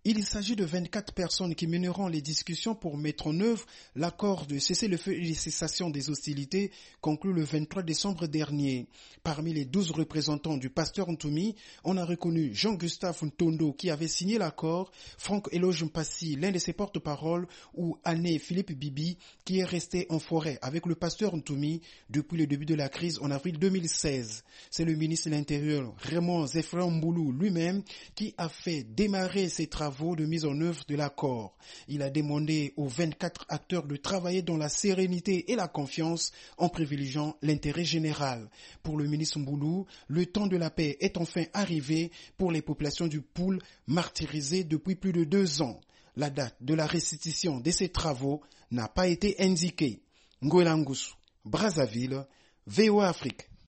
Il s'agit de 24 personnes qui mèneront les discussions pour mettre en œuvre l'accord de cessez-le-feu et de cessation des hostilités conclu le 23 décembre dernier. Parmi les 12 représentants du pasteur Ntoumi, on a reconnu Jean-Gustave Ntondo qui avait signé l'accord, Franck Eloge Mpassi, l'un de ses porte-paroles, ou Anné Philippe Bibi qui est resté en forêt avec le pasteur Ntoumi depuis le début de la crise en avril 2016. C'est le ministre de l'Intérieur Raymond Zéphrin Mboulou lui-même qui a fait démarrer ces travaux de mise en œuvre de l'accord. Il a demandé aux 24 acteurs de travailler dans la sérénité et la confiance en privilégiant l'intérêt général. Pour le ministre Mboulou, le temps de la paix est enfin arrivé pour les populations du Poul martyrisées depuis plus de 2 ans. La date de la restitution de ces travaux n'a pas été indiquée. Ngoelangusu, Brazzaville, VOA Afrique.